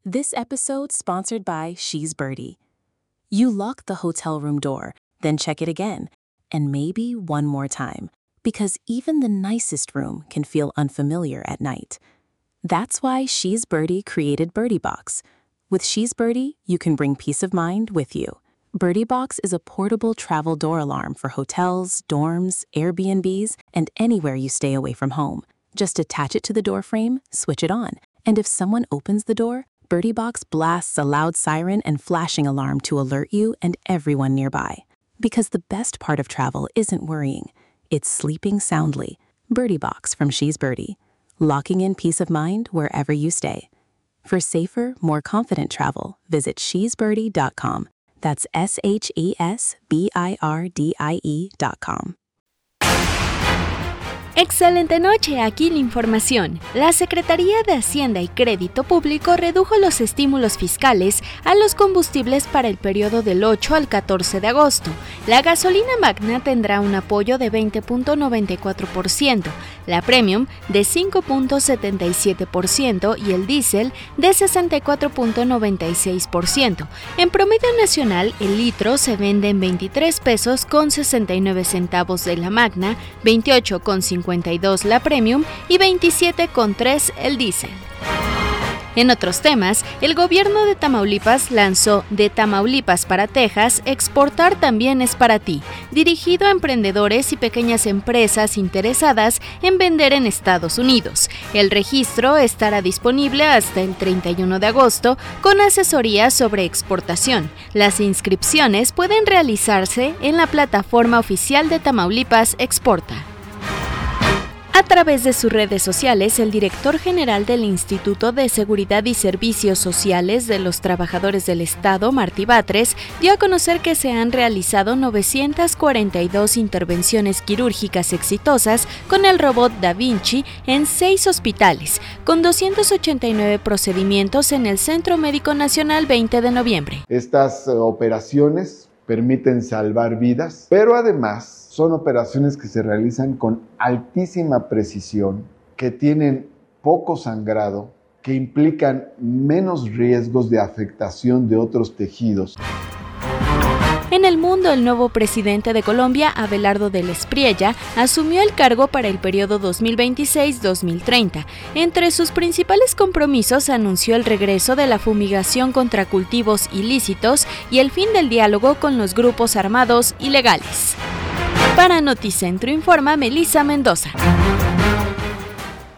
This episode sponsored by She's Birdie. You lock the hotel room door, then check it again, and maybe one more time, because even the nicest room can feel unfamiliar at night. That's why She's Birdie created Birdie Box. With She's Birdie, you can bring peace of mind with you. Birdie Box is a portable travel door alarm for hotels, dorms, Airbnbs, and anywhere you stay away from home. Just attach it to the door frame, switch it on, and if someone opens the door, Birdie Box blasts a loud siren and flashing alarm to alert you and everyone nearby. Because the best part of travel isn't worrying, it's sleeping soundly. Birdie Box from She's Birdie, locking in peace of mind wherever you stay. For safer, more confident travel, visit shesbirdie.com. That's SHESBIRDIE.com. Excelente noche, aquí la información. La Secretaría de Hacienda y Crédito Público redujo los estímulos fiscales a los combustibles para el periodo del 8 al 14 de agosto. La gasolina magna tendrá un apoyo de 20.94%, la premium de 5.77% y el diésel de 64.96%. En promedio nacional, el litro se vende en 23 pesos con 69 centavos de la magna, 28,52 la premium y 27,3 el diésel. En otros temas, el gobierno de Tamaulipas lanzó De Tamaulipas para Texas, exportar también es para ti, dirigido a emprendedores y pequeñas empresas interesadas en vender en Estados Unidos. El registro estará disponible hasta el 31 de agosto con asesoría sobre exportación. Las inscripciones pueden realizarse en la plataforma oficial de Tamaulipas Exporta. A través de sus redes sociales, el director general del Instituto de Seguridad y Servicios Sociales de los Trabajadores del Estado, Martí Batres, dio a conocer que se han realizado 942 intervenciones quirúrgicas exitosas con el robot Da Vinci en 6 hospitales, con 289 procedimientos en el Centro Médico Nacional 20 de noviembre. Estas operaciones permiten salvar vidas, pero además son operaciones que se realizan con altísima precisión, que tienen poco sangrado, que implican menos riesgos de afectación de otros tejidos. En el mundo, el nuevo presidente de Colombia, Abelardo del Espriella, asumió el cargo para el periodo 2026-2030. Entre sus principales compromisos anunció el regreso de la fumigación contra cultivos ilícitos y el fin del diálogo con los grupos armados ilegales. Para Noticentro informa Melissa Mendoza.